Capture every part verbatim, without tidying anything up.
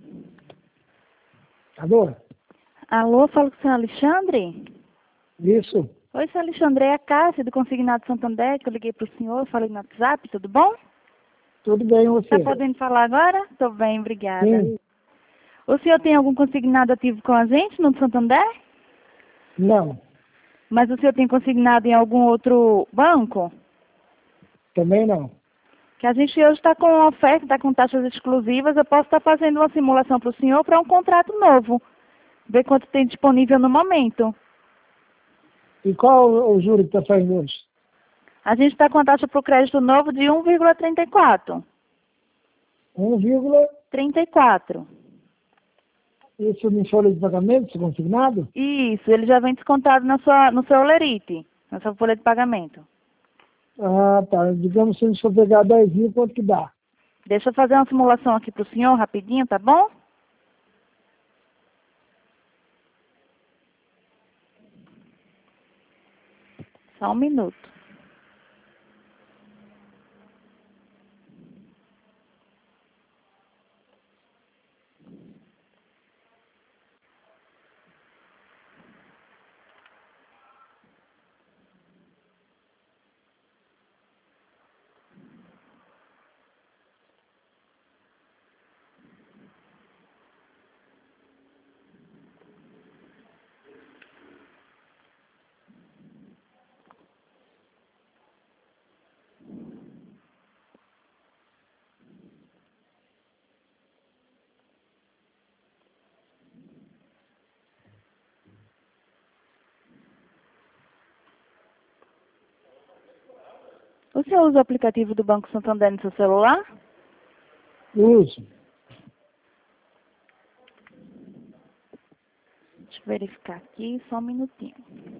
Alô? Alô, falo com o senhor Alexandre? Isso? Oi, senhor Alexandre, é a Cássia do Consignado Santander, que eu liguei para o senhor, falei no WhatsApp, tudo bom? Tudo bem, você? Está podendo falar agora? Estou bem, obrigada. Sim. O senhor tem algum consignado ativo com a gente no Santander? Não. Mas o senhor tem consignado em algum outro banco? Também não. Que a gente hoje está com uma oferta, está com taxas exclusivas, eu posso estar fazendo uma simulação para o senhor para um contrato novo. Ver quanto tem disponível no momento. E qual o juro que está saindo hoje? A gente está com a taxa para o crédito novo de um vírgula trinta e quatro. um vírgula trinta e quatro. Isso em folha de pagamento, consignado? Isso, ele já vem descontado na sua, no seu olerite, na sua folha de pagamento. Ah, tá. Digamos se a gente for pegar dez mil, quanto que dá? Deixa eu fazer uma simulação aqui para o senhor, rapidinho, tá bom? Só um minuto. O senhor usa o aplicativo do Banco Santander no seu celular? Uso. Deixa eu verificar aqui, só um minutinho.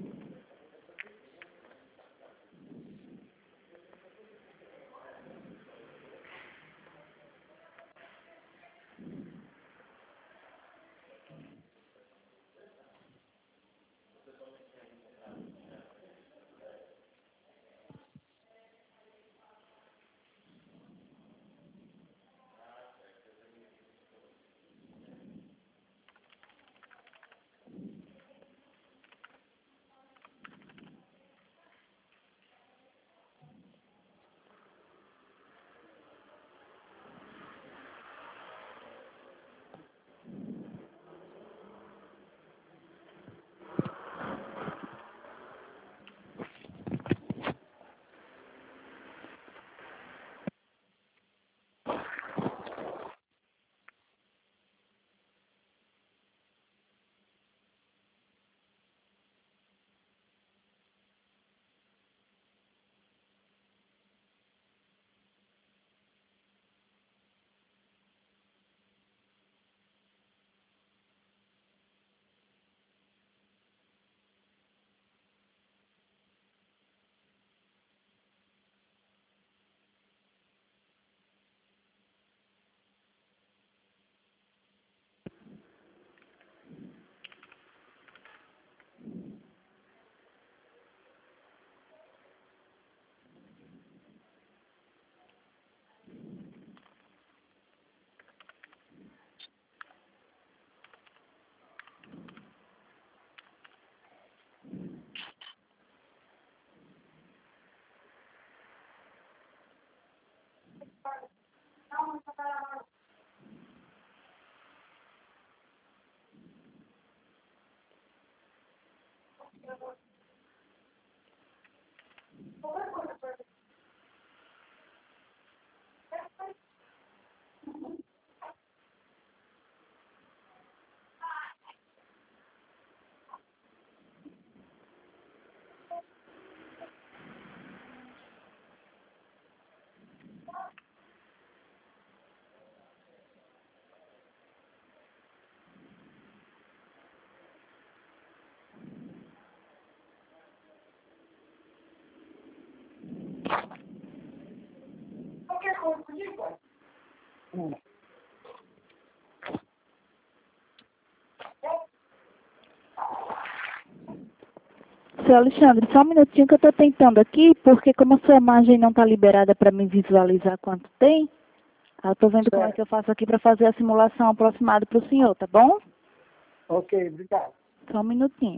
Hum. Seu Alexandre, só um minutinho que eu estou tentando aqui, porque como a sua imagem não está liberada para me visualizar quanto tem, Eu estou vendo como é Certo. que eu faço aqui para fazer a simulação aproximada para o senhor, tá bom? Ok, obrigado. Só um minutinho.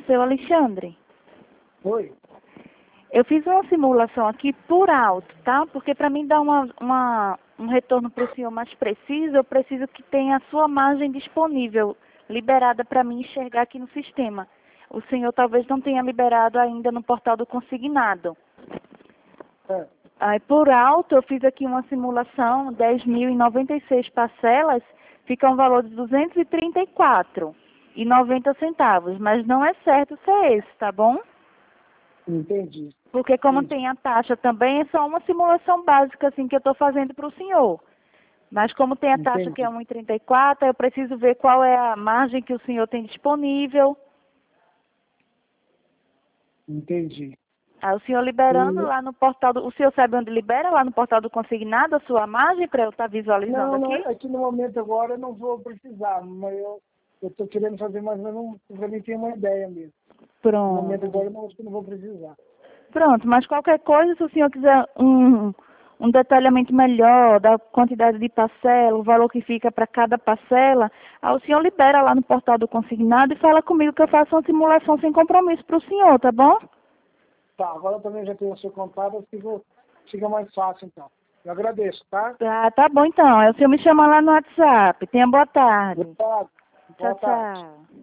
Seu Alexandre, Oi? eu fiz uma simulação aqui por alto, tá? Porque para mim dar uma, uma, um retorno para o senhor mais preciso, eu preciso que tenha a sua margem disponível, liberada para mim enxergar aqui no sistema. O senhor talvez não tenha liberado ainda no portal do consignado. É, Aí, por alto, eu fiz aqui uma simulação, dez mil e noventa e seis parcelas, fica um valor de duzentos e trinta e quatro reais e noventa centavos, mas não é certo ser esse, tá bom? entendi. Porque como Entendi. tem a taxa também, é só uma simulação básica assim que eu estou fazendo para o senhor. Mas como tem a taxa que é Entendi. um e trinta e quatro, eu preciso ver qual é a margem que o senhor tem disponível. Entendi. Aí o senhor liberando E, lá no portal do... O senhor sabe onde libera? Lá no portal do consignado a sua margem para eu estar visualizando não, não, aqui? aqui no momento agora eu não vou precisar, mas eu estou querendo fazer mais ou menos, para mim ter uma ideia mesmo. No momento Pronto. agora eu não, acho que não vou precisar. Pronto, mas qualquer coisa, se o senhor quiser um, um detalhamento melhor da quantidade de parcela, o valor que fica para cada parcela, aí o senhor libera lá no portal do consignado e fala comigo que eu faço uma simulação sem compromisso para o senhor, tá bom? Tá, agora eu também já tenho o seu contato, fica, fica mais fácil então. Eu agradeço, tá? Ah, tá bom então. Aí o senhor me chama lá no WhatsApp. Tenha boa tarde. Boa tarde. Tchau, Boa tarde. tchau.